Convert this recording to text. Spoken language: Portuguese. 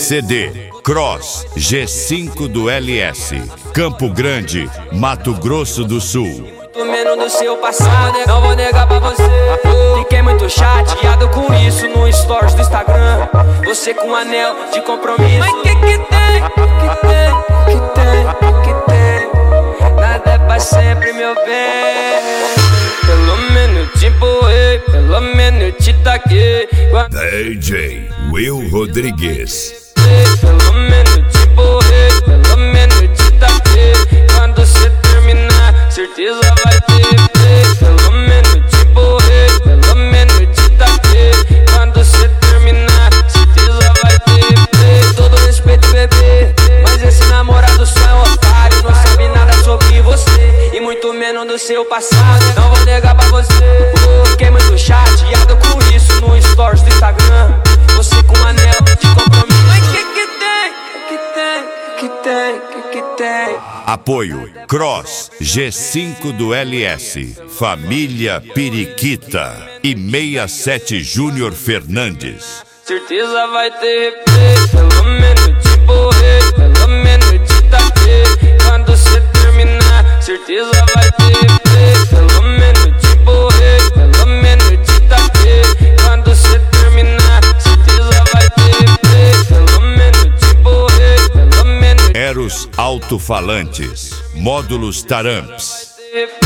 CCD Cross G5 do LS, Campo Grande, Mato Grosso do Sul. Muito menos do seu passado, não vou negar pra você. Fiquei muito chateado com isso no stories do Instagram. Você com um anel de compromisso. Mas que tem? Que tem? Nada é pra sempre, meu bem. Pelo menos te empurrei, pelo menos te taquei. DJ Will Rodrigues. Pelo menos te empurrei, pelo menos te taquei. Quando cê terminar, certeza vai ter play. Pelo menos te empurrei, pelo menos te taquei. Quando cê terminar, certeza vai ter play. Todo respeito, bebê, mas esse namorado só é um otário. Não sabe nada sobre você e muito menos do seu passado. Não vou negar pra você. Fiquei muito chateado com isso no stories do Instagram. Você com um anel de compromisso. Mas que tem? Que tem? Apoio Cross G5 do LS, Família Periquita e 67 Júnior Fernandes. Certeza vai ter replay. Pelo menos te empurrei, pelo menos te taquei. Quando cê terminar, certeza vai ter replay. Pelo menos te empurrei, pelo menos te taquei. Quando cê terminar, certeza vai ter replay. Pelo menos te empurrei, pelo menos Eros Alto-Falantes, Módulos Taramps.